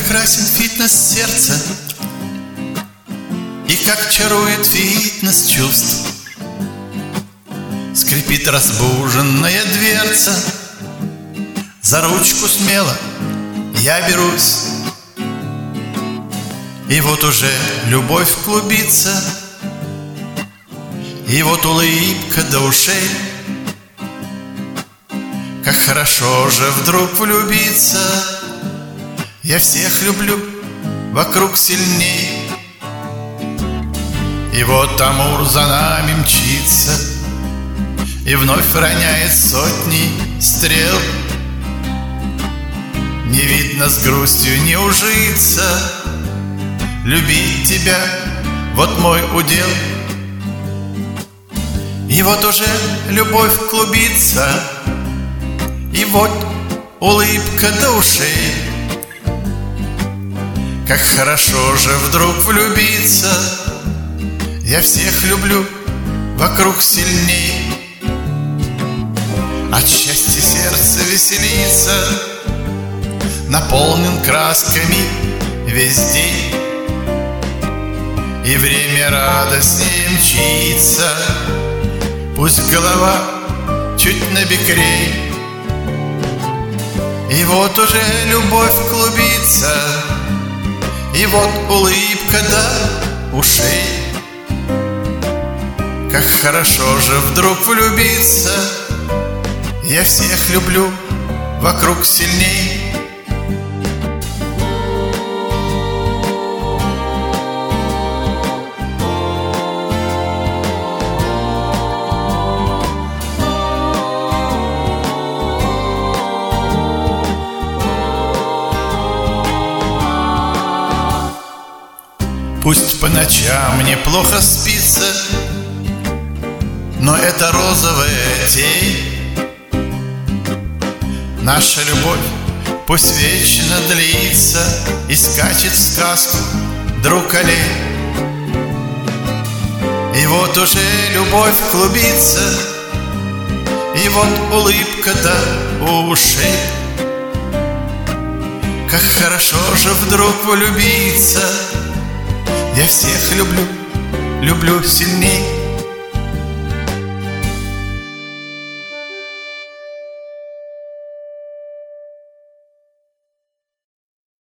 прекрасен фитнес сердца, и как чарует фитнес чувств. Скрипит разбуженная дверца, за ручку смело я берусь. И вот уже любовь клубится, и вот улыбка до ушей. Как хорошо же вдруг влюбиться, я всех люблю вокруг сильней. И вот Амур за нами мчится и вновь роняет сотни стрел. Не видно, с грустью не ужиться, любить тебя — вот мой удел. И вот уже любовь клубится, и вот улыбка до ушей. Как хорошо же вдруг влюбиться, я всех люблю вокруг сильней. От счастья сердце веселится, наполнен красками весь день. И время радостнее мчится, пусть голова чуть набекрей. И вот уже любовь клубится, и вот улыбка до ушей. Как хорошо же вдруг влюбиться, я всех люблю вокруг сильней. Пусть по ночам мне плохо спится, но это розовая тень. Наша любовь пусть вечно длится и скачет в сказку друг олень. И вот уже любовь клубится, и вот улыбка до ушей. Как хорошо же вдруг влюбиться, я всех люблю, люблю сильней.